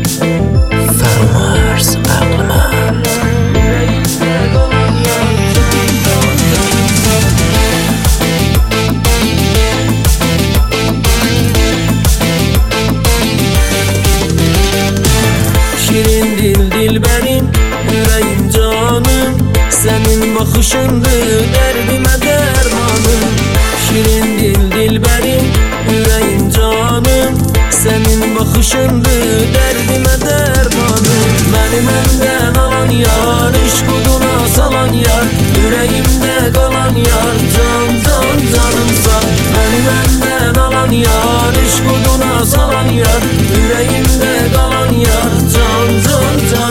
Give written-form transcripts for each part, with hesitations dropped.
Sarmaz aklıma. Şirin dilberim, yüreğim canım, senin bakışındır derdime dermanım. Şirin dilberim, yüreğim canım, senin bakışındır derdime dermanım. Beni benden alan yar, iş kuduna salan yar, yüreğimde kalan yar, canımsa. Beni benden alan yar, iş kuduna salan yar, yüreğimde kalan yar, canımsa.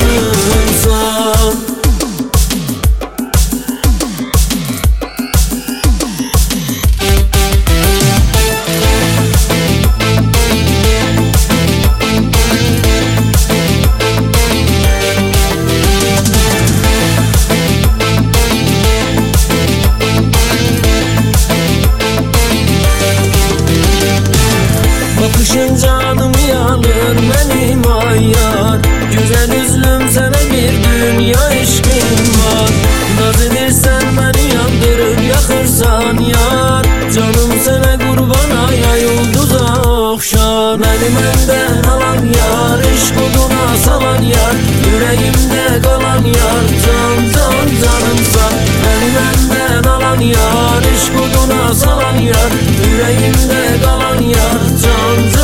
Bakışın canımı yanır benim ayar, güzel üzlüm sana bir dünya işkim var. Naz edersen beni yandırır yakırsan yar, canım sana kurbana ya yıldıza okşar. Beni benden alan yar, iş kuduna salan yar, yüreğimde kalan yar, canımsa. Beni benden alan yar, iş kuduna salan yar, yüreğimde kalan yar, canımsa.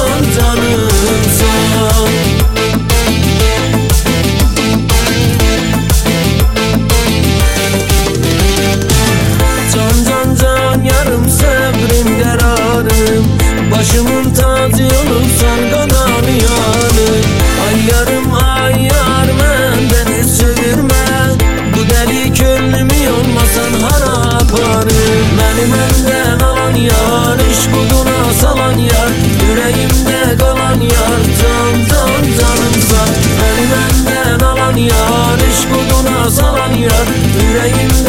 Can yarım sabrim kararım, başımın tacı olursan kananı yanır. Ay yarım ay yar benden hiç çevirme, bu deli gönlümü olmasan haraparım. Beni benden alan yar, iş kuduna salan yar, yüreğimde kalan yar, canımsa. Beni benden alan yar, iş kuduna salan yar, yüreğimde